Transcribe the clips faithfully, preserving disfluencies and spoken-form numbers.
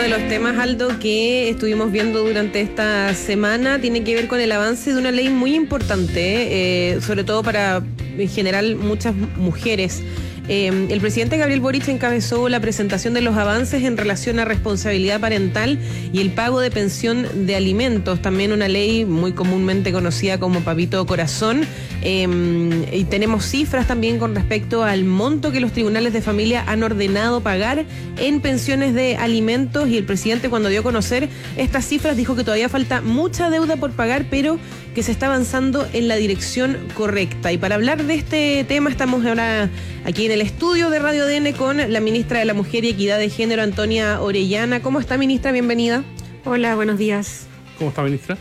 de los temas, Aldo, que estuvimos viendo durante esta semana tiene que ver con el avance de una ley muy importante, eh, sobre todo para, en general, muchas mujeres. Eh, el presidente Gabriel Boric encabezó la presentación de los avances en relación a responsabilidad parental y el pago de pensión de alimentos, también una ley muy comúnmente conocida como Papito Corazón. Eh, y tenemos cifras también con respecto al monto que los tribunales de familia han ordenado pagar en pensiones de alimentos, y el presidente, cuando dio a conocer estas cifras, dijo que todavía falta mucha deuda por pagar, pero que se está avanzando en la dirección correcta. Y para hablar de este tema estamos ahora aquí en el estudio de Radio A D N con la ministra de la Mujer y Equidad de Género, Antonia Orellana. ¿Cómo está, ministra? Bienvenida. Hola, buenos días. ¿Cómo está, ministra?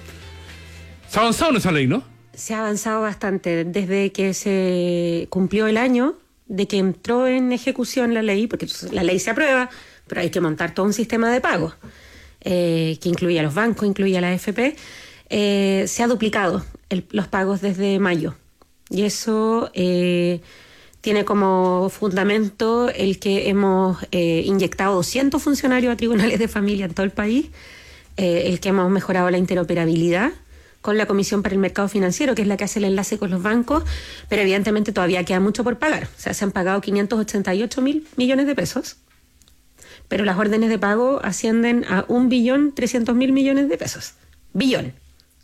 Se ha avanzado en esa ley, ¿no? Se ha avanzado bastante desde que se cumplió el año de que entró en ejecución la ley, porque la ley se aprueba, pero hay que montar todo un sistema de pago eh, que incluye a los bancos, incluye a la A F P. Eh, se ha duplicado el, los pagos desde mayo, y eso eh, tiene como fundamento el que hemos eh, inyectado doscientos funcionarios a tribunales de familia en todo el país, eh, el que hemos mejorado la interoperabilidad con la Comisión para el Mercado Financiero, que es la que hace el enlace con los bancos, pero evidentemente todavía queda mucho por pagar. O sea, se han pagado quinientos ochenta y ocho mil millones de pesos, pero las órdenes de pago ascienden a un billón trescientos mil millones de pesos. Billón.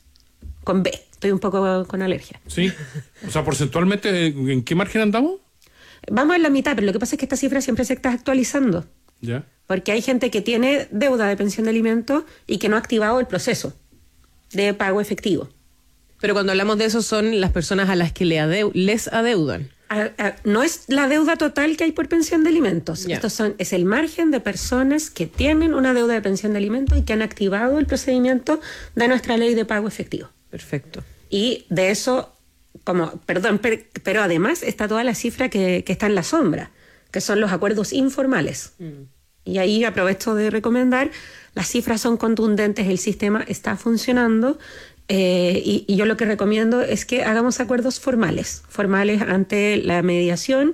Con B. Estoy un poco con alergia. Sí. O sea, porcentualmente, ¿en qué margen andamos? Vamos en la mitad, pero lo que pasa es que esta cifra siempre se está actualizando. Ya. Porque hay gente que tiene deuda de pensión de alimentos y que no ha activado el proceso de pago efectivo. Pero cuando hablamos de eso son las personas a las que le adeu- les adeudan. A, a, no es la deuda total que hay por pensión de alimentos. Ya. Estos son, es el margen de personas que tienen una deuda de pensión de alimentos y que han activado el procedimiento de nuestra ley de pago efectivo. Perfecto. Y de eso, como, perdón, pero, pero además está toda la cifra que, que está en la sombra, que son los acuerdos informales. Mm. Y ahí aprovecho de recomendar, las cifras son contundentes, el sistema está funcionando, eh, y, y yo lo que recomiendo es que hagamos acuerdos formales, formales ante la mediación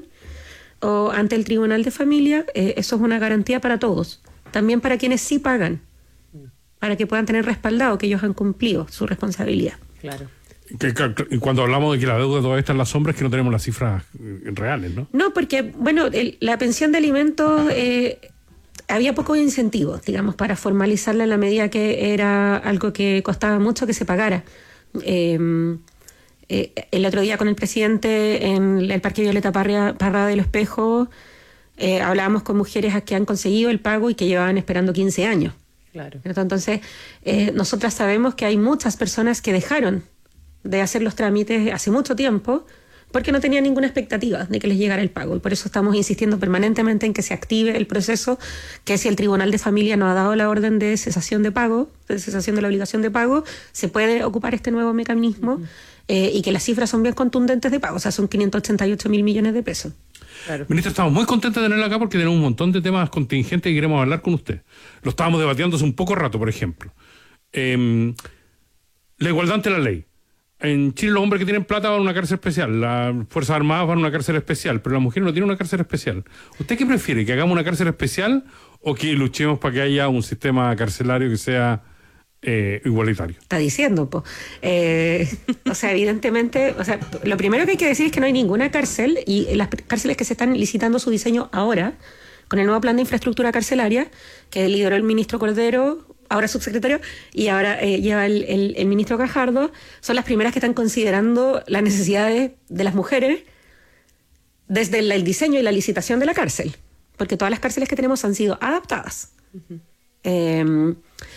o ante el Tribunal de Familia. Eh, eso es una garantía para todos, también para quienes sí pagan, para que puedan tener respaldado que ellos han cumplido su responsabilidad. Claro. Que, que, cuando hablamos de que la deuda todavía está en las sombras, es que no tenemos las cifras reales, ¿no? No, porque, bueno, el, la pensión de alimentos, eh, había pocos incentivos, digamos, para formalizarla en la medida que era algo que costaba mucho que se pagara. Eh, eh, el otro día con el presidente en el Parque Violeta Parra, Parra del Espejo, eh, hablábamos con mujeres que han conseguido el pago y que llevaban esperando quince años. Claro. Entonces, eh, nosotras sabemos que hay muchas personas que dejaron de hacer los trámites hace mucho tiempo porque no tenían ninguna expectativa de que les llegara el pago. Y por eso estamos insistiendo permanentemente en que se active el proceso, que si el Tribunal de Familia no ha dado la orden de cesación de pago, de cesación de la obligación de pago, se puede ocupar este nuevo mecanismo, uh-huh. eh, y que las cifras son bien contundentes de pago, o sea, son quinientos ochenta y ocho mil millones de pesos. Claro. Ministra, estamos muy contentos de tenerla acá porque tenemos un montón de temas contingentes que queremos hablar con usted. Lo estábamos debatiendo hace un poco rato, por ejemplo. Eh, la igualdad ante la ley. En Chile los hombres que tienen plata van a una cárcel especial, las Fuerzas Armadas van a una cárcel especial, pero las mujeres no tienen una cárcel especial. ¿Usted qué prefiere? ¿Que hagamos una cárcel especial o que luchemos para que haya un sistema carcelario que sea eh, igualitario? Está diciendo, pues. Eh, o sea, evidentemente, o sea, lo primero que hay que decir es que no hay ninguna cárcel, y las cárceles que se están licitando su diseño ahora, con el nuevo plan de infraestructura carcelaria, que lideró el ministro Cordero, ahora subsecretario, y ahora eh, lleva el, el, el ministro Gajardo, son las primeras que están considerando las necesidades de las mujeres desde el, el diseño y la licitación de la cárcel, porque todas las cárceles que tenemos han sido adaptadas. Uh-huh. Eh,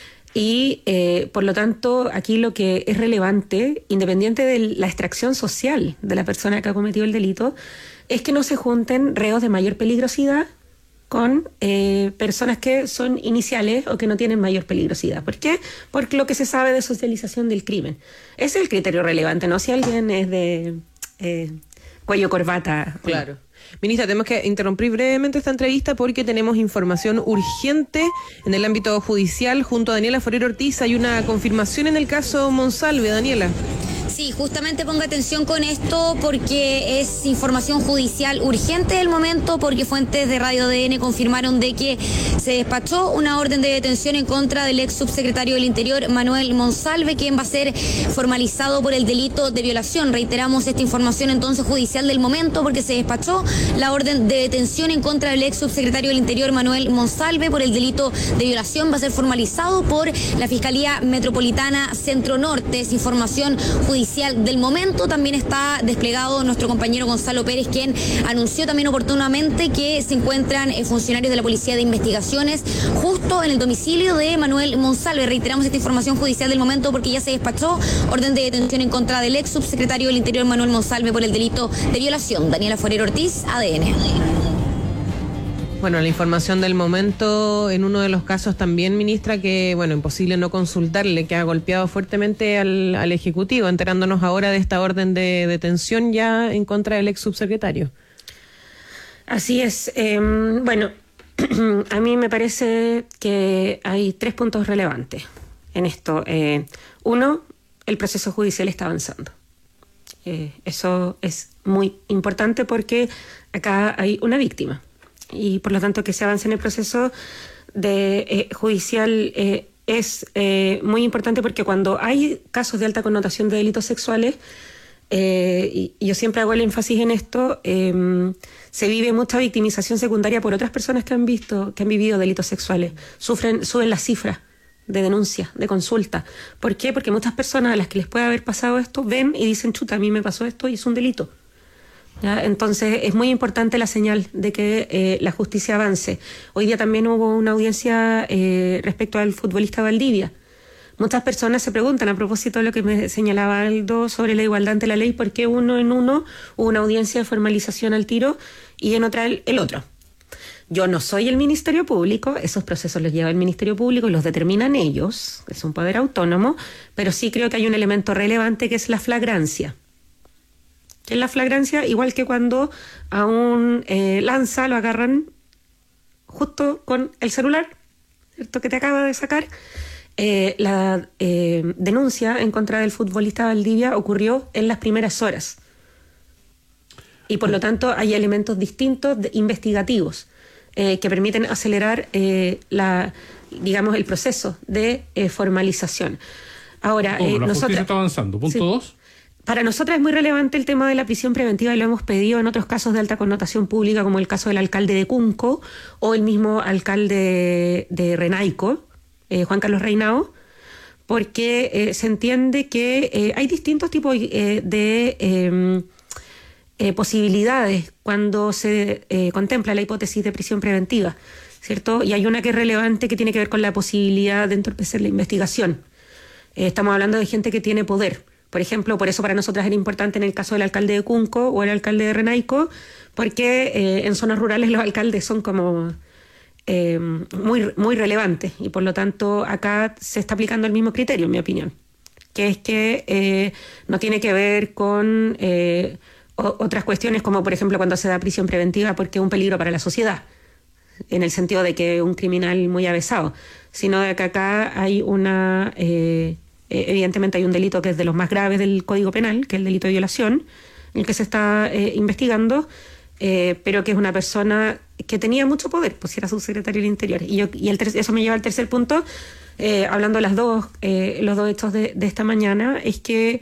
y eh, por lo tanto, aquí lo que es relevante, independiente de la extracción social de la persona que ha cometido el delito, es que no se junten reos de mayor peligrosidad con eh, personas que son iniciales o que no tienen mayor peligrosidad. ¿Por qué? Porque lo que se sabe de socialización del crimen. Ese es el criterio relevante, no si alguien es de eh, cuello corbata. Claro. Ministra, tenemos que interrumpir brevemente esta entrevista porque tenemos información urgente en el ámbito judicial. Junto a Daniela Forero Ortiz hay una confirmación en el caso Monsalve. Daniela. Sí, justamente ponga atención con esto porque es información judicial urgente del momento, porque fuentes de Radio D N confirmaron de que se despachó una orden de detención en contra del ex subsecretario del Interior, Manuel Monsalve, quien va a ser formalizado por el delito de violación. Reiteramos esta información entonces judicial del momento porque se despachó la orden de detención en contra del ex subsecretario del Interior, Manuel Monsalve, por el delito de violación. Va a ser formalizado por la Fiscalía Metropolitana Centro Norte. Es información judicial del momento. También está desplegado nuestro compañero Gonzalo Pérez, quien anunció también oportunamente que se encuentran eh, funcionarios de la Policía de Investigaciones justo en el domicilio de Manuel Monsalve. Reiteramos esta información judicial del momento porque ya se despachó orden de detención en contra del ex subsecretario del Interior, Manuel Monsalve, por el delito de violación. Daniela Forero Ortiz, A D N. Bueno, la información del momento, en uno de los casos también, ministra, que, bueno, imposible no consultarle, que ha golpeado fuertemente al, al Ejecutivo, enterándonos ahora de esta orden de detención ya en contra del ex subsecretario. Así es. Eh, bueno, a mí me parece que hay tres puntos relevantes en esto. Eh, uno, el proceso judicial está avanzando. Eh, eso es muy importante porque acá hay una víctima. Y por lo tanto que se avance en el proceso de eh, judicial eh, es eh, muy importante porque cuando hay casos de alta connotación de delitos sexuales, eh, y, y yo siempre hago el énfasis en esto, eh, se vive mucha victimización secundaria por otras personas que han visto, que han vivido delitos sexuales. Sufren, suben las cifras de denuncia, de consulta. ¿Por qué? Porque muchas personas a las que les puede haber pasado esto ven y dicen, chuta, a mí me pasó esto y es un delito. ¿Ya? Entonces es muy importante la señal de que eh, la justicia avance. Hoy día también hubo una audiencia eh, respecto al futbolista Valdivia. Muchas personas se preguntan, a propósito de lo que me señalaba Aldo sobre la igualdad ante la ley, ¿por qué uno en uno hubo una audiencia de formalización al tiro y en otra el, el otro? Yo no soy el Ministerio Público, esos procesos los lleva el Ministerio Público y los determinan ellos, es un poder autónomo, pero sí creo que hay un elemento relevante que es la flagrancia. En la flagrancia, igual que cuando a un eh, lanza lo agarran justo con el celular, ¿cierto?, que te acaba de sacar, eh, la eh, denuncia en contra del futbolista Valdivia ocurrió en las primeras horas. Y por lo tanto hay elementos distintos de, investigativos eh, que permiten acelerar eh, la, digamos, el proceso de eh, formalización. Ahora, oh, eh, la nosotros, justicia está avanzando. Punto dos. Sí. Para nosotras es muy relevante el tema de la prisión preventiva y lo hemos pedido en otros casos de alta connotación pública, como el caso del alcalde de Cunco o el mismo alcalde de Renaico, eh, Juan Carlos Reinao, porque eh, se entiende que eh, hay distintos tipos eh, de eh, eh, posibilidades cuando se eh, contempla la hipótesis de prisión preventiva, ¿cierto? Y hay una que es relevante que tiene que ver con la posibilidad de entorpecer la investigación. Eh, estamos hablando de gente que tiene poder. Por ejemplo, por eso para nosotras era importante en el caso del alcalde de Cunco o el alcalde de Renaico, porque eh, en zonas rurales los alcaldes son como eh, muy, muy relevantes y por lo tanto acá se está aplicando el mismo criterio, en mi opinión, que es que eh, no tiene que ver con eh, o, otras cuestiones como por ejemplo cuando se da prisión preventiva porque es un peligro para la sociedad, en el sentido de que un criminal muy avesado, sino de que acá hay una... Eh, Eh, evidentemente hay un delito que es de los más graves del Código Penal, que es el delito de violación, el que se está eh, investigando, eh, pero que es una persona que tenía mucho poder, pues era subsecretario del Interior. Y, yo, y el ter- eso me lleva al tercer punto, eh, hablando de las dos, eh, los dos hechos de, de esta mañana, es que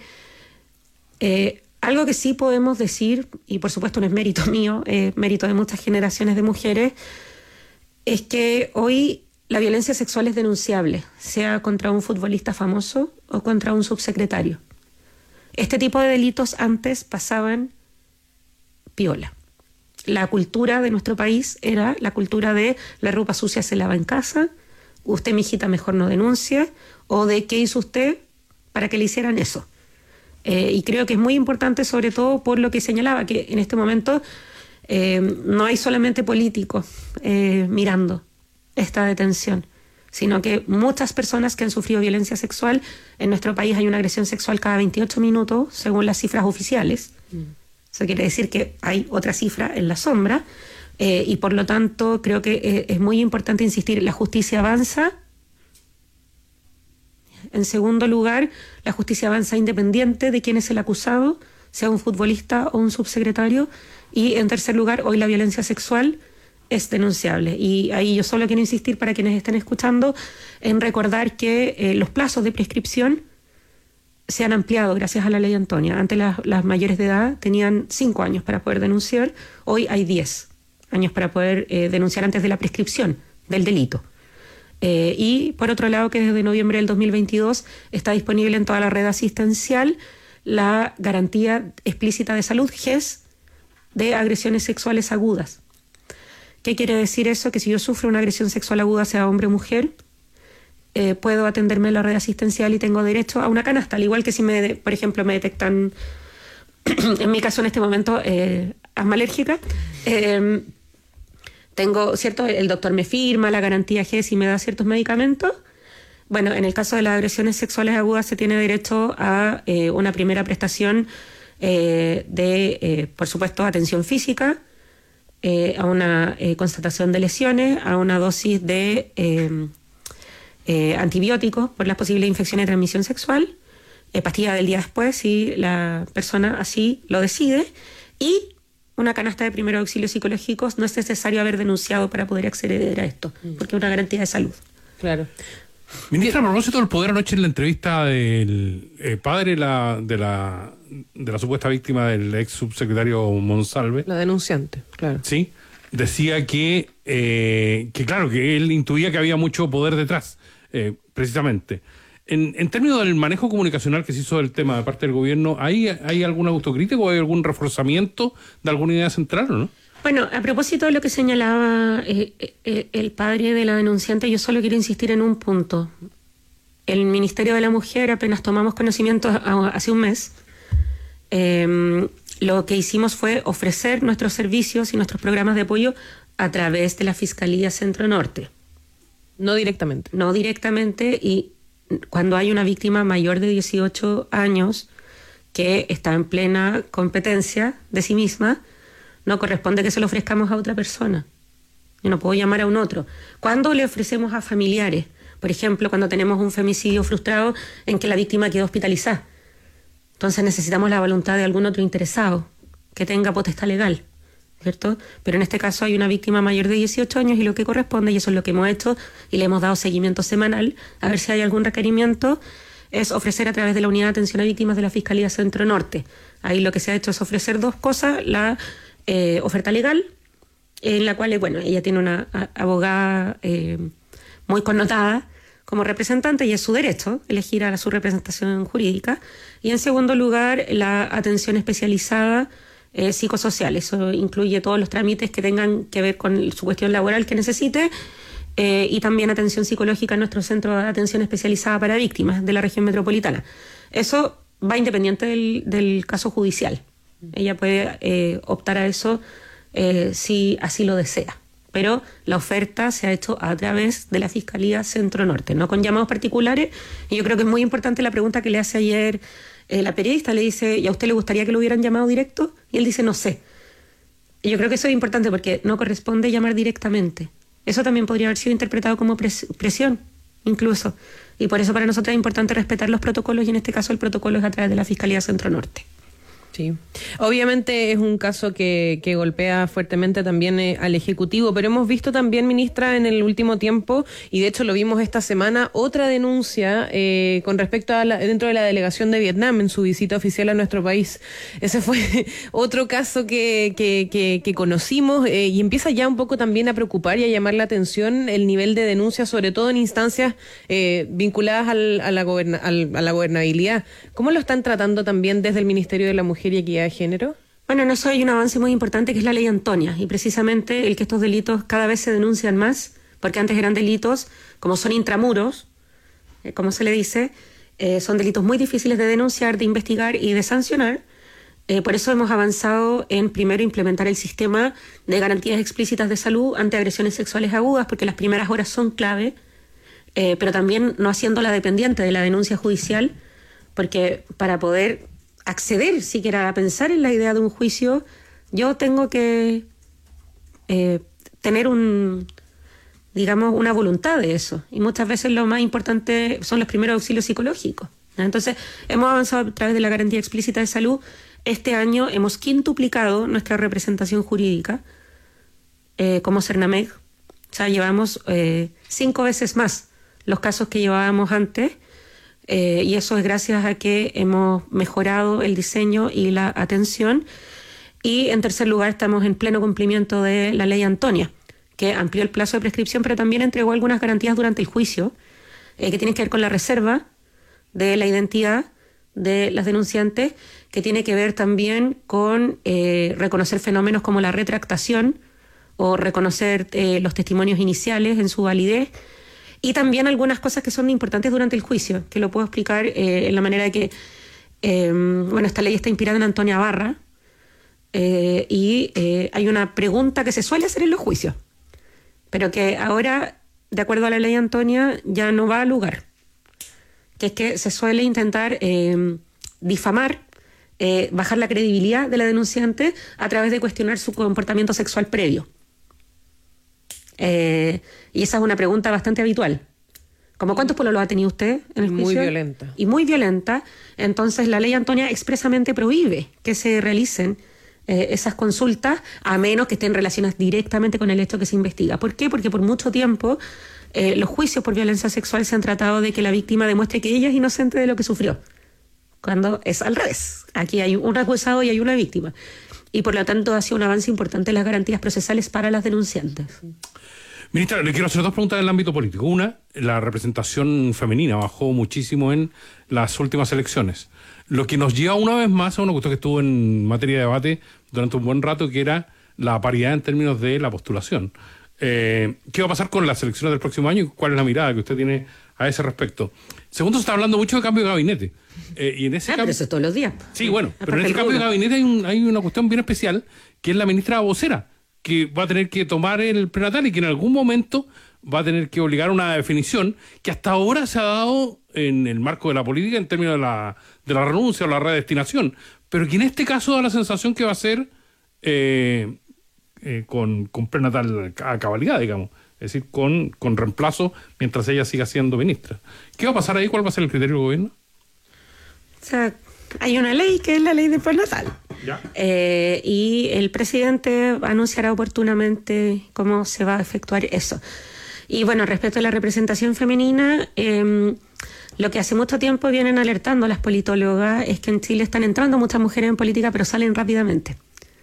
eh, algo que sí podemos decir, y por supuesto no es mérito mío, es mérito de muchas generaciones de mujeres, es que hoy la violencia sexual es denunciable, sea contra un futbolista famoso o contra un subsecretario. Este tipo de delitos antes pasaban piola. La cultura de nuestro país era la cultura de la ropa sucia se lava en casa, usted, mijita, mejor no denuncia, o de qué hizo usted para que le hicieran eso. Eh, y creo que es muy importante, sobre todo por lo que señalaba, que en este momento eh, no hay solamente políticos eh, mirando esta detención, sino que muchas personas que han sufrido violencia sexual, en nuestro país hay una agresión sexual cada veintiocho minutos, según las cifras oficiales. Mm. Eso quiere decir que hay otra cifra en la sombra, eh, y por lo tanto creo que eh, es muy importante insistir, la justicia avanza, En segundo lugar, la justicia avanza independiente de quién es el acusado, sea un futbolista o un subsecretario. Y en tercer lugar, hoy la violencia sexual es denunciable. Y ahí yo solo quiero insistir para quienes estén escuchando en recordar que eh, los plazos de prescripción se han ampliado gracias a la ley Antonia. Antes las, las mayores de edad tenían cinco años para poder denunciar, hoy hay diez años para poder eh, denunciar antes de la prescripción del delito. Eh, y por otro lado, que desde noviembre del dos mil veintidós está disponible en toda la red asistencial la garantía explícita de salud, G E S, de agresiones sexuales agudas. ¿Qué quiere decir eso? Que si yo sufro una agresión sexual aguda, sea hombre o mujer, eh, puedo atenderme en la red asistencial y tengo derecho a una canasta, al igual que si, me, por ejemplo, me detectan, en mi caso en este momento, eh, asma alérgica, eh, tengo, ¿cierto? El doctor me firma la garantía G E S y me da ciertos medicamentos. Bueno, en el caso de las agresiones sexuales agudas se tiene derecho a eh, una primera prestación eh, de, eh, por supuesto, atención física, eh, a una eh, constatación de lesiones, a una dosis de eh, eh, antibióticos por las posibles infecciones de transmisión sexual, eh, pastilla del día después si la persona así lo decide, y una canasta de primeros auxilios psicológicos. No es necesario haber denunciado para poder acceder a esto, porque es una garantía de salud. Claro. Ministra, a propósito del poder, anoche en la entrevista del eh, padre la, de, la, de la supuesta víctima del ex subsecretario Monsalve. La denunciante, claro. Sí, decía que, eh, que claro, que él intuía que había mucho poder detrás, eh, precisamente. En, en términos del manejo comunicacional que se hizo del tema de parte del gobierno, ¿hay, hay alguna autocrítica o hay algún reforzamiento de alguna idea central o no? Bueno, a propósito de lo que señalaba eh, eh, el padre de la denunciante, yo solo quiero insistir en un punto. El Ministerio de la Mujer, apenas tomamos conocimiento hace un mes, eh, lo que hicimos fue ofrecer nuestros servicios y nuestros programas de apoyo a través de la Fiscalía Centro Norte. No directamente. No directamente, y cuando hay una víctima mayor de dieciocho años que está en plena competencia de sí misma, no corresponde que se lo ofrezcamos a otra persona. Yo no puedo llamar a un otro. ¿Cuándo le ofrecemos a familiares? Por ejemplo, cuando tenemos un femicidio frustrado en que la víctima quedó hospitalizada. Entonces necesitamos la voluntad de algún otro interesado que tenga potestad legal, ¿cierto? Pero en este caso hay una víctima mayor de dieciocho años y lo que corresponde, y eso es lo que hemos hecho y le hemos dado seguimiento semanal, a ver si hay algún requerimiento, es ofrecer a través de la Unidad de Atención a Víctimas de la Fiscalía Centro Norte. Ahí lo que se ha hecho es ofrecer dos cosas: la Eh, oferta legal, en la cual, bueno, ella tiene una a, abogada eh, muy connotada como representante y es su derecho elegir a su representación jurídica. Y en segundo lugar, la atención especializada eh, psicosocial. Eso incluye todos los trámites que tengan que ver con su cuestión laboral que necesite, eh, y también atención psicológica en nuestro centro de atención especializada para víctimas de la región metropolitana. Eso va independiente del, del caso judicial. Ella puede eh, optar a eso eh, si así lo desea. Pero la oferta se ha hecho a través de la Fiscalía Centro Norte, no con llamados particulares. Y yo creo que es muy importante la pregunta que le hace ayer eh, la periodista. Le dice, ¿y a usted le gustaría que lo hubieran llamado directo? Y él dice, no sé. Y yo creo que eso es importante porque no corresponde llamar directamente. Eso también podría haber sido interpretado como pres- presión, incluso. Y por eso para nosotros es importante respetar los protocolos, y en este caso el protocolo es a través de la Fiscalía Centro Norte. Sí, obviamente es un caso que, que golpea fuertemente también eh, al Ejecutivo, pero hemos visto también, ministra, en el último tiempo, y de hecho lo vimos esta semana, otra denuncia eh, con respecto a la, dentro de la delegación de Vietnam en su visita oficial a nuestro país. Ese fue otro caso que, que, que, que conocimos eh, y empieza ya un poco también a preocupar y a llamar la atención el nivel de denuncia, sobre todo en instancias eh, vinculadas al, a, la goberna, al, a la gobernabilidad. ¿Cómo lo están tratando también desde el Ministerio de la Mujer y Equidad de Género? Bueno, en eso hay un avance muy importante que es la ley Antonia, y precisamente el que estos delitos cada vez se denuncian más, porque antes eran delitos, como son intramuros, eh, como se le dice, eh, son delitos muy difíciles de denunciar, de investigar y de sancionar. Eh, por eso hemos avanzado en primero implementar el sistema de garantías explícitas de salud ante agresiones sexuales agudas, porque las primeras horas son clave, eh, pero también no haciéndola dependiente de la denuncia judicial, porque para poder acceder siquiera a pensar en la idea de un juicio, yo tengo que eh, tener un, digamos, una voluntad de eso. Y muchas veces lo más importante son los primeros auxilios psicológicos. Entonces, hemos avanzado a través de la garantía explícita de salud. Este año hemos quintuplicado nuestra representación jurídica eh, como Cernameg. O sea, llevamos eh, cinco veces más los casos que llevábamos antes, eh, y eso es gracias a que hemos mejorado el diseño y la atención. Y en tercer lugar, estamos en pleno cumplimiento de la ley Antonia, que amplió el plazo de prescripción, pero también entregó algunas garantías durante el juicio, eh, que tienen que ver con la reserva de la identidad de las denunciantes, que tiene que ver también con eh, reconocer fenómenos como la retractación o reconocer eh, los testimonios iniciales en su validez, y también algunas cosas que son importantes durante el juicio, que lo puedo explicar eh, en la manera de que, eh, bueno, esta ley está inspirada en Antonia Barra, eh, y eh, hay una pregunta que se suele hacer en los juicios, pero que ahora, de acuerdo a la ley Antonia, ya no va a lugar, que es que se suele intentar eh, difamar, eh, bajar la credibilidad de la denunciante a través de cuestionar su comportamiento sexual previo. Eh, y esa es una pregunta bastante habitual. ¿Cómo cuántos pololos ha tenido usted en el juicio? Muy violenta. Y muy violenta. Entonces la ley Antonia expresamente prohíbe que se realicen eh, esas consultas, a menos que estén relacionadas directamente con el hecho que se investiga. ¿Por qué? Porque por mucho tiempo eh, los juicios por violencia sexual se han tratado de que la víctima demuestre que ella es inocente de lo que sufrió, cuando es al revés. Aquí hay un acusado y hay una víctima. Y por lo tanto ha sido un avance importante en las garantías procesales para las denunciantes. Ministra, le quiero hacer dos preguntas en el ámbito político. Una, la representación femenina bajó muchísimo en las últimas elecciones. Lo que nos lleva una vez más a una cuestión que estuvo en materia de debate durante un buen rato, que era la paridad en términos de la postulación. Eh, ¿Qué va a pasar con las elecciones del próximo año y cuál es la mirada que usted tiene a ese respecto? Segundo, se está hablando mucho de cambio de gabinete. Eh, y en ese ah, cambio... pero eso es todos los días. Sí, bueno, Aparte pero en ese cambio de gabinete hay, un, hay una cuestión bien especial, que es la ministra vocera, que va a tener que tomar el prenatal y que en algún momento va a tener que obligar a una definición que hasta ahora se ha dado en el marco de la política en términos de la, de la renuncia o la redestinación, pero que en este caso da la sensación que va a ser eh, eh, con, con prenatal a cabalidad, digamos, es decir, con, con reemplazo mientras ella siga siendo ministra. ¿Qué va a pasar ahí? ¿Cuál va a ser el criterio del gobierno? O sea, hay una ley que es la ley de prenatal. Ya. Eh, y el presidente anunciará oportunamente cómo se va a efectuar eso. Y bueno, respecto a la representación femenina, eh, lo que hace mucho tiempo vienen alertando las politólogas es que en Chile están entrando muchas mujeres en política, pero salen rápidamente.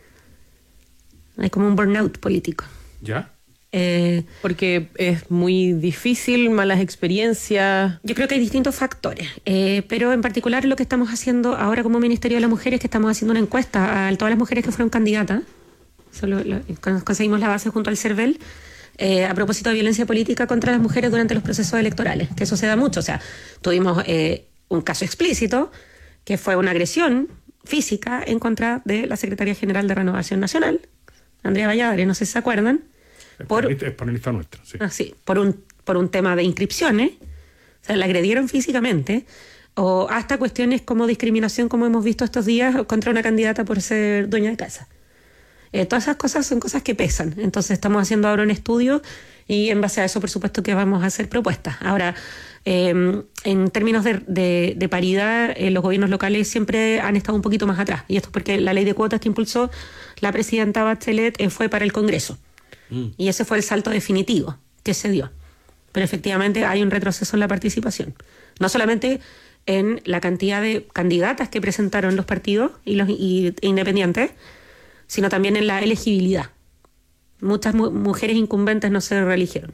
Hay como un burnout político. ¿Ya? Eh, Porque es muy difícil, malas experiencias. Yo creo que hay distintos factores, eh, pero en particular lo que estamos haciendo ahora como Ministerio de la Mujer es que estamos haciendo una encuesta a todas las mujeres que fueron candidatas. Solo lo, conseguimos la base junto al CERVEL, eh, a propósito de violencia política contra las mujeres durante los procesos electorales, que eso se da mucho. O sea, tuvimos eh, un caso explícito que fue una agresión física en contra de la Secretaría General de Renovación Nacional, Andrea Valladares, no sé si se acuerdan. Es Por, panelista, es panelista nuestra, sí. Ah, sí, por un, por un tema de inscripciones, o sea, la agredieron físicamente, o hasta cuestiones como discriminación, como hemos visto estos días, contra una candidata por ser dueña de casa. Eh, todas esas cosas son cosas que pesan. Entonces estamos haciendo ahora un estudio y en base a eso, por supuesto, que vamos a hacer propuestas. Ahora, eh, en términos de, de, de paridad, eh, los gobiernos locales siempre han estado un poquito más atrás. Y esto es porque la ley de cuotas que impulsó la presidenta Bachelet eh, fue para el Congreso. Y ese fue el salto definitivo que se dio. Pero efectivamente hay un retroceso en la participación. No solamente en la cantidad de candidatas que presentaron los partidos y los y, e independientes, sino también en la elegibilidad. Muchas mu- mujeres incumbentes no se reeligieron.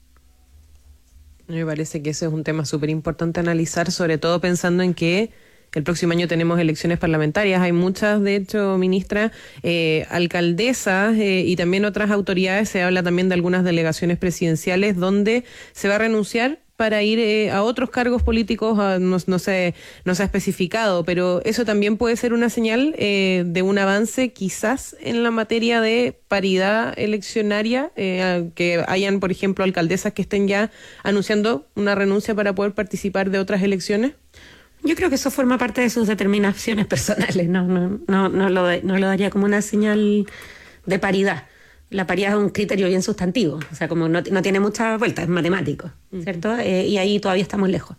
Me parece que ese es un tema súper importante analizar, sobre todo pensando en que el próximo año tenemos elecciones parlamentarias. Hay muchas, de hecho, ministra, eh, alcaldesas eh, y también otras autoridades. Se habla también de algunas delegaciones presidenciales donde se va a renunciar para ir eh, a otros cargos políticos, a, no, no, sé, no se ha especificado, pero eso también puede ser una señal eh, de un avance quizás en la materia de paridad eleccionaria, eh, que hayan, por ejemplo, alcaldesas que estén ya anunciando una renuncia para poder participar de otras elecciones. Yo creo que eso forma parte de sus determinaciones personales, no, no, no, no, lo, no lo daría como una señal de paridad. la paridad es un criterio bien sustantivo, o sea, como no, no tiene mucha vuelta, es matemático, ¿cierto? Eh, y ahí todavía estamos lejos.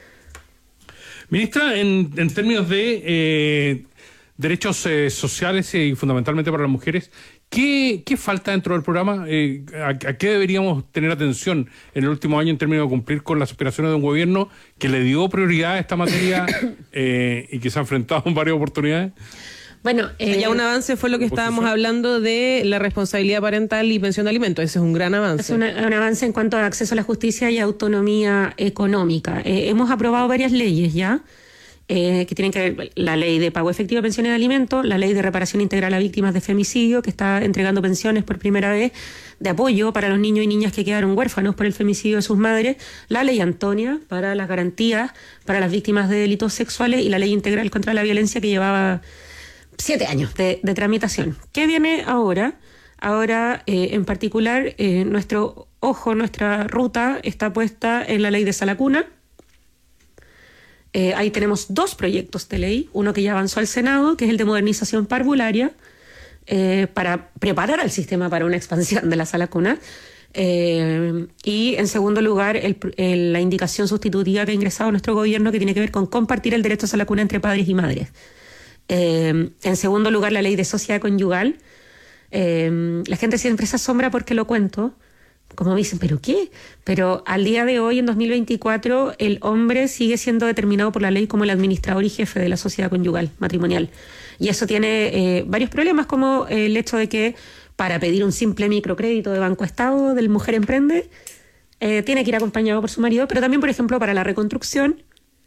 Ministra, en, en términos de eh, derechos eh, sociales y fundamentalmente para las mujeres, ¿qué, qué falta dentro del programa? Eh, a, ¿A qué deberíamos tener atención en el último año en términos de cumplir con las aspiraciones de un gobierno que le dio prioridad a esta materia eh, y que se ha enfrentado en varias oportunidades? Bueno, eh, ya un avance fue lo que estábamos hablando de la responsabilidad parental y pensión de alimentos. Ese es un gran avance. Es una, un avance en cuanto a acceso a la justicia y autonomía económica. Eh, hemos aprobado varias leyes ya, eh, que tienen que ver la ley de pago efectivo de pensiones de alimentos, la ley de reparación integral a víctimas de femicidio, que está entregando pensiones por primera vez de apoyo para los niños y niñas que quedaron huérfanos por el femicidio de sus madres, la ley Antonia para las garantías para las víctimas de delitos sexuales y la ley integral contra la violencia que llevaba siete años de, de tramitación. ¿Qué viene ahora? Ahora, eh, en particular, eh, nuestro ojo, nuestra ruta está puesta en la ley de Sala Cuna. Eh, ahí tenemos dos proyectos de ley, uno que ya avanzó al Senado, que es el de modernización parvularia, eh, para preparar al sistema para una expansión de la Sala Cuna. Eh, y, en segundo lugar, el, el, la indicación sustitutiva que ha ingresado nuestro gobierno, que tiene que ver con compartir el derecho a Sala Cuna entre padres y madres. Eh, en segundo lugar, la ley de sociedad conyugal. Eh, la gente siempre se asombra porque lo cuento, como me dicen, ¿pero qué? Pero al día de hoy, en dos mil veinticuatro, el hombre sigue siendo determinado por la ley como el administrador y jefe de la sociedad conyugal matrimonial. Y eso tiene eh, varios problemas, como el hecho de que para pedir un simple microcrédito de Banco Estado del Mujer Emprende, eh, tiene que ir acompañado por su marido, pero también, por ejemplo, para la reconstrucción,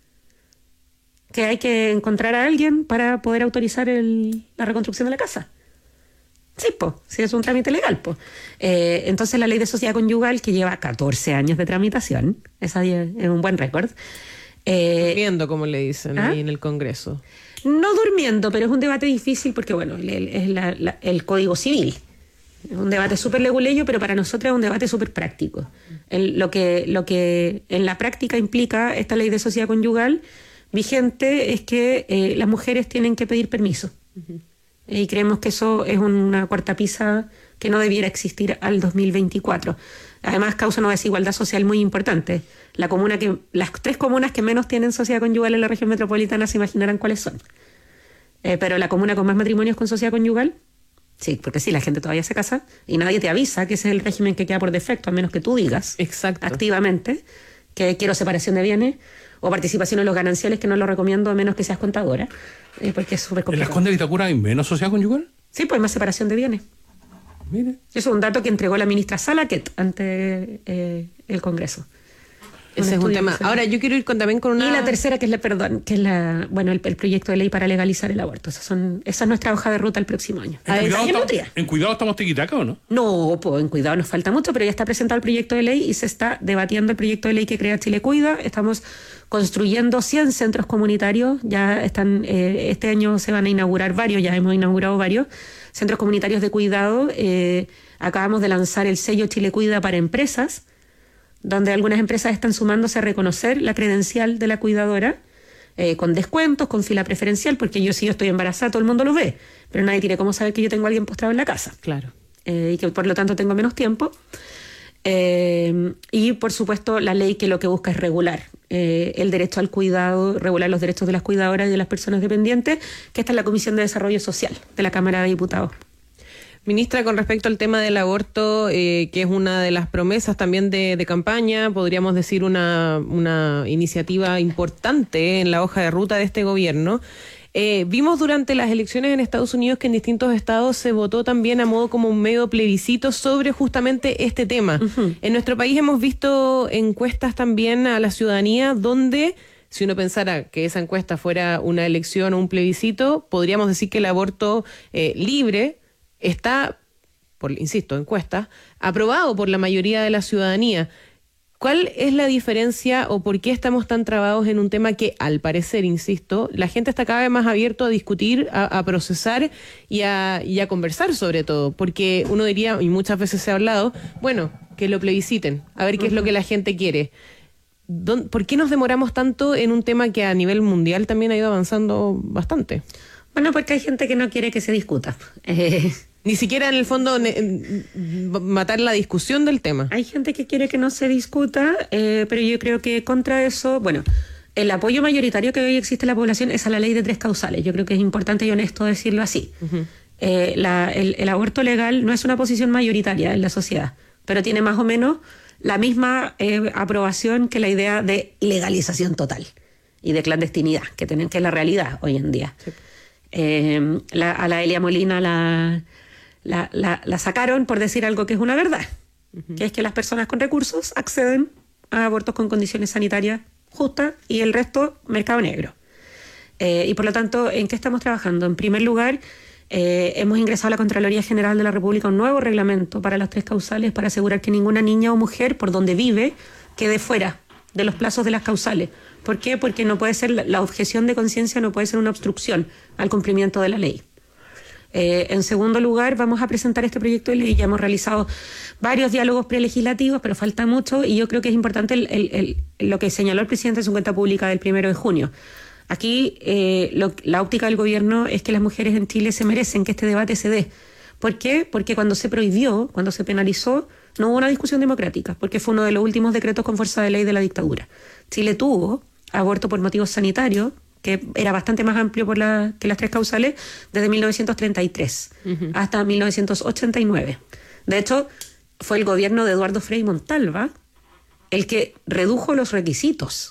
que hay que encontrar a alguien para poder autorizar el, la reconstrucción de la casa. Sí, pues, si es un trámite legal, pues. Eh, entonces la ley de sociedad conyugal, que lleva catorce años de tramitación, esa es un buen récord. Eh, durmiendo, como le dicen ¿ah? ahí en el Congreso. No durmiendo, pero es un debate difícil porque, bueno, es la, la, el Código Civil. Es un debate súper leguleyo, pero para nosotros es un debate súper práctico. El, lo, que, lo que en la práctica implica esta ley de sociedad conyugal vigente es que eh, las mujeres tienen que pedir permiso. Uh-huh. Y creemos que eso es una cortapisa que no debiera existir al dos mil veinticuatro. Además, causa una desigualdad social muy importante. La comuna que, las tres comunas que menos tienen sociedad conyugal en la región metropolitana se imaginarán cuáles son. Eh, pero la comuna con más matrimonios con sociedad conyugal, sí, porque sí, la gente todavía se casa y nadie te avisa que ese es el régimen que queda por defecto, a menos que tú digas Exacto. activamente que quiero separación de bienes o participación en los gananciales, que no lo recomiendo a menos que seas contadora, eh, porque es súper complicado. ¿En las Condes de Vitacura hay menos sociedad conyugal? Sí, pues hay más separación de bienes. Mire. Eso es un dato que entregó la ministra Salaquet ante eh, el Congreso. Ese es un tema. Ahora, yo quiero ir con, también con una... Y la tercera, que es la, perdón, que es la, bueno, el, el proyecto de ley para legalizar el aborto. Esas son, esa es nuestra hoja de ruta el próximo año. ¿En, cuidado, estamos, ¿en cuidado estamos tiquitaca o no? No, pues en cuidado nos falta mucho, pero ya está presentado el proyecto de ley y se está debatiendo el proyecto de ley que crea Chile Cuida. Estamos construyendo cien centros comunitarios. Ya están, eh, este año se van a inaugurar varios, ya hemos inaugurado varios centros comunitarios de cuidado. Eh, acabamos de lanzar el sello Chile Cuida para empresas, donde algunas empresas están sumándose a reconocer la credencial de la cuidadora, eh, con descuentos, con fila preferencial, porque yo si yo estoy embarazada todo el mundo lo ve, pero nadie tiene cómo saber que yo tengo a alguien postrado en la casa. Claro. Eh, y que por lo tanto tengo menos tiempo. Eh, y por supuesto la ley que lo que busca es regular eh, el derecho al cuidado, regular los derechos de las cuidadoras y de las personas dependientes, que está en la Comisión de Desarrollo Social de la Cámara de Diputados. Ministra, con respecto al tema del aborto, eh, que es una de las promesas también de, de campaña, podríamos decir una, una iniciativa importante en la hoja de ruta de este gobierno. Eh, vimos durante las elecciones en Estados Unidos que en distintos estados se votó también a modo como un medio plebiscito sobre justamente este tema. Uh-huh. En nuestro país hemos visto encuestas también a la ciudadanía donde, si uno pensara que esa encuesta fuera una elección o un plebiscito, podríamos decir que el aborto eh, libre está, por, insisto, encuesta, aprobado por la mayoría de la ciudadanía. ¿Cuál es la diferencia o por qué estamos tan trabados en un tema que, al parecer, insisto, la gente está cada vez más abierto a discutir, a, a procesar y a, y a conversar sobre todo? Porque uno diría, y muchas veces se ha hablado, bueno, que lo plebisciten, a ver qué uh-huh. es lo que la gente quiere. ¿Por qué nos demoramos tanto en un tema que a nivel mundial también ha ido avanzando bastante? Bueno, porque hay gente que no quiere que se discuta. Eh, Ni siquiera en el fondo ne- matar la discusión del tema. Hay gente que quiere que no se discuta, eh, pero yo creo que contra eso, bueno, el apoyo mayoritario que hoy existe en la población es a la ley de tres causales. Yo creo que es importante y honesto decirlo así. Uh-huh. Eh, la, el, el aborto legal no es una posición mayoritaria en la sociedad, pero tiene más o menos la misma eh, aprobación que la idea de legalización total y de clandestinidad, que, tienen, que es la realidad hoy en día. Sí. Eh, la, a la Elia Molina la, la, la, la sacaron por decir algo que es una verdad, uh-huh. que es que las personas con recursos acceden a abortos con condiciones sanitarias justas y el resto mercado negro. Eh, y por lo tanto, ¿en qué estamos trabajando? En primer lugar, eh, hemos ingresado a la Contraloría General de la República un nuevo reglamento para las tres causales para asegurar que ninguna niña o mujer por donde vive quede fuera de los plazos de las causales. ¿Por qué? Porque no puede ser, la objeción de conciencia no puede ser una obstrucción al cumplimiento de la ley. Eh, en segundo lugar, vamos a presentar este proyecto de ley. Ya hemos realizado varios diálogos prelegislativos, pero falta mucho y yo creo que es importante el, el, el, lo que señaló el presidente en su cuenta pública del primero de junio. Aquí eh, lo, la óptica del gobierno es que las mujeres en Chile se merecen que este debate se dé. ¿Por qué? Porque cuando se prohibió, cuando se penalizó, no hubo una discusión democrática, porque fue uno de los últimos decretos con fuerza de ley de la dictadura. Chile tuvo aborto por motivos sanitarios, que era bastante más amplio por la, que las tres causales, desde mil novecientos treinta y tres uh-huh. hasta mil novecientos ochenta y nueve. De hecho, fue el gobierno de Eduardo Frei Montalva el que redujo los requisitos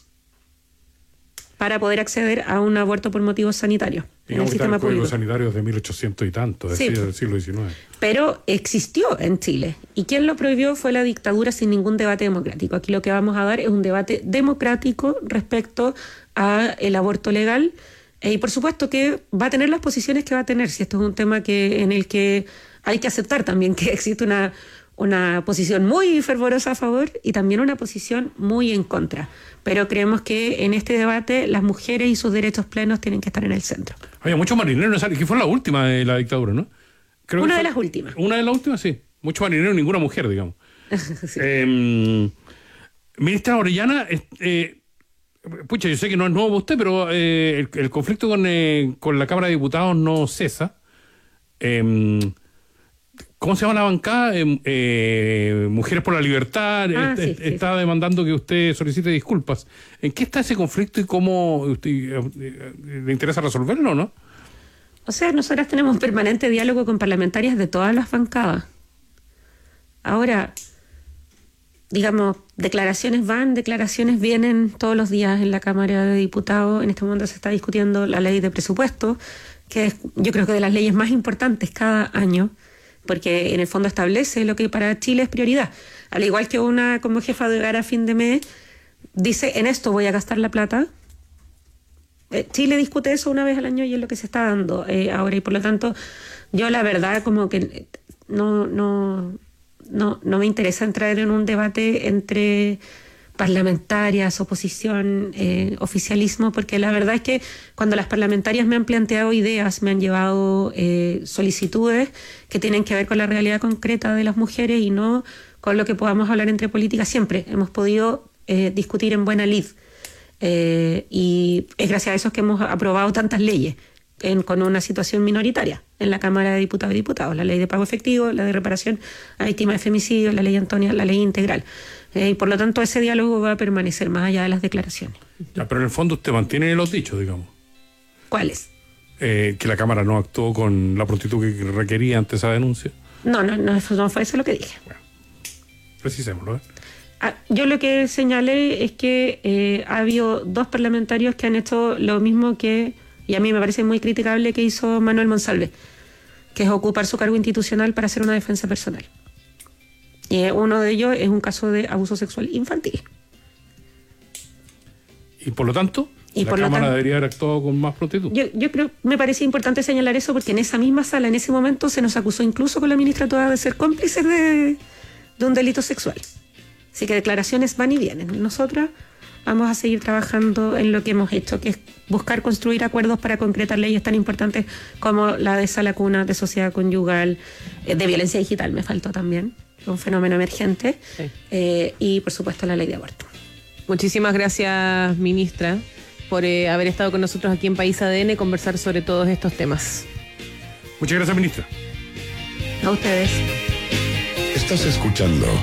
para poder acceder a un aborto por motivos sanitarios. En el sistema público. El Código Sanitario es de mil ochocientos y tanto, es sí, decir, del siglo diecinueve. Pero existió en Chile. Y quien lo prohibió fue la dictadura sin ningún debate democrático. Aquí lo que vamos a dar es un debate democrático respecto al aborto legal. Eh, y por supuesto que va a tener las posiciones que va a tener, si esto es un tema que en el que hay que aceptar también que existe una, una posición muy fervorosa a favor y también una posición muy en contra. Pero creemos que en este debate las mujeres y sus derechos plenos tienen que estar en el centro. Había muchos marineros, que fue la última de la dictadura, ¿no? Creo una que de fue, las últimas. Una de las últimas, sí. Muchos marineros, ninguna mujer, digamos. sí. eh, ministra Orellana, eh, pucha, yo sé que no es nuevo para usted, pero eh, el, el conflicto con, eh, con la Cámara de Diputados no cesa. Eh, ¿Cómo se llama la bancada? Eh, eh, Mujeres por la Libertad. Ah, eh, sí, eh, sí, está sí. demandando que usted solicite disculpas. ¿En qué está ese conflicto y cómo usted, eh, le interesa resolverlo, no? O sea, nosotras tenemos un permanente diálogo con parlamentarias de todas las bancadas. Ahora, digamos, declaraciones van, declaraciones vienen todos los días en la Cámara de Diputados. En este momento se está discutiendo la ley de presupuesto, que es, yo creo que de las leyes más importantes cada año, porque en el fondo establece lo que para Chile es prioridad. Al igual que una como jefa de hogar a fin de mes dice, en esto voy a gastar la plata. Eh, Chile discute eso una vez al año y es lo que se está dando eh, ahora. Y por lo tanto, yo la verdad como que no, no, no, no me interesa entrar en un debate entre parlamentarias, oposición, eh, oficialismo, porque la verdad es que cuando las parlamentarias me han planteado ideas, me han llevado eh, solicitudes que tienen que ver con la realidad concreta de las mujeres y no con lo que podamos hablar entre políticas. Siempre hemos podido eh, discutir en buena lid eh, y es gracias a eso que hemos aprobado tantas leyes en, con una situación minoritaria en la Cámara de Diputados y Diputados, la ley de pago efectivo, la de reparación a víctimas de femicidio, la ley Antonia, la ley integral. Eh, y por lo tanto ese diálogo va a permanecer más allá de las declaraciones. Ya, pero en el fondo usted mantiene los dichos, digamos. ¿Cuáles? Eh, que la Cámara no actuó con la prontitud que requería ante esa denuncia. No, no, no, no fue eso lo que dije. Bueno, precisémoslo, ¿eh? Ah, yo lo que señalé es que eh, ha habido dos parlamentarios que han hecho lo mismo que, y a mí me parece muy criticable, que hizo Manuel Monsalve, que es ocupar su cargo institucional para hacer una defensa personal. Y uno de ellos es un caso de abuso sexual infantil. Y por lo tanto, y la por Cámara tanto, debería haber actuado con más prontitud. Yo, yo creo, me parece importante señalar eso porque en esa misma sala, en ese momento, se nos acusó incluso con la ministra Toda de ser cómplices de, de un delito sexual. Así que declaraciones van y vienen. Nosotras vamos a seguir trabajando en lo que hemos hecho, que es buscar construir acuerdos para concretar leyes tan importantes como la de sala cuna, de sociedad conyugal, de violencia digital, me faltó también, un fenómeno emergente, sí. eh, y por supuesto la ley de aborto. Muchísimas gracias, ministra, por eh, haber estado con nosotros aquí en País A D N, conversar sobre todos estos temas. Muchas gracias, ministra. A ustedes. Estás escuchando